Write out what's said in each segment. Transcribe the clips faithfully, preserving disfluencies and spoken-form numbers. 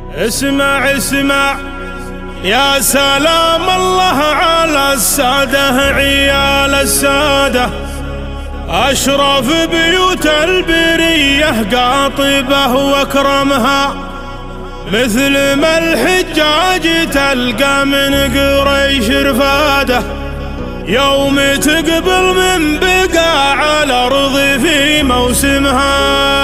اسمع اسمع يا سلام الله على السادة عيال السادة، أشرف بيوت البرية قاطبة واكرمها، مثل ما الحجاج تلقى من قريش رفاده، يوم تقبل من بقاع الأرض في موسمها.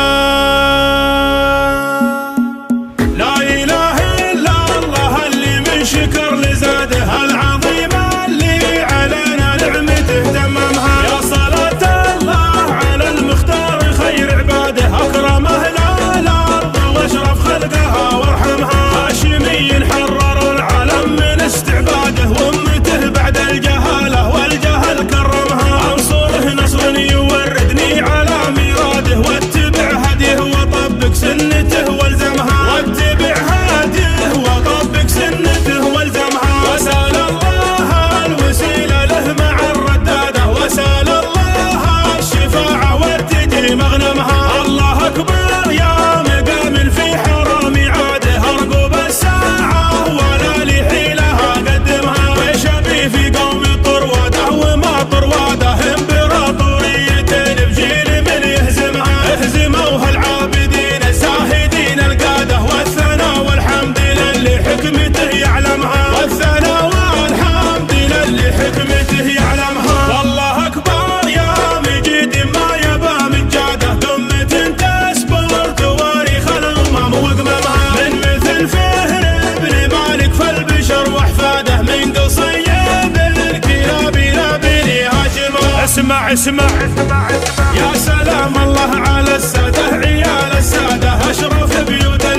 لا إله إلا الله اللي من شكر لزاده العظيمة اللي علينا نعمته تممها. يا صلاة الله على المختار خير عباده، أكرم أهل الأرض وأشرف خلقها وارحمها. هاشمي حرر العالم من استعباده، وأمته بعد الجهالة والجهل كرمها. أنصره نصر يوردني على ميراده، واتبع هديه وطبق سنته والزمها. واتبع هديه وطبق سنته والزمها. وسال الله الوسيلة له مع الردادة، وسال الله الشفاعة وارتدي مغنمها. الله أكبر يا مقام في حرام عاده، أرقب الساعة ولا لي حيلها قدمها. وشبي في قوم طروادة وما طروادة، امبراطورية بجيل من يهزمها. اهزموها العابدين الزاهدين القادة، والثناء والحمد للي حكمته يعلمها. والثناء والحمد للي حكمته يعلمها. والله أكبر يا مجيد ما يبا مجاده، دمة تسبر تواريخ الأمم وقممها. من مثل فهر بن مالك فالبشر وأحفاده، من قصيب الكلاب نبيل هاشم. اسمع اسمع يا سلام الله على السادة عيال السادة، أشرف بيوت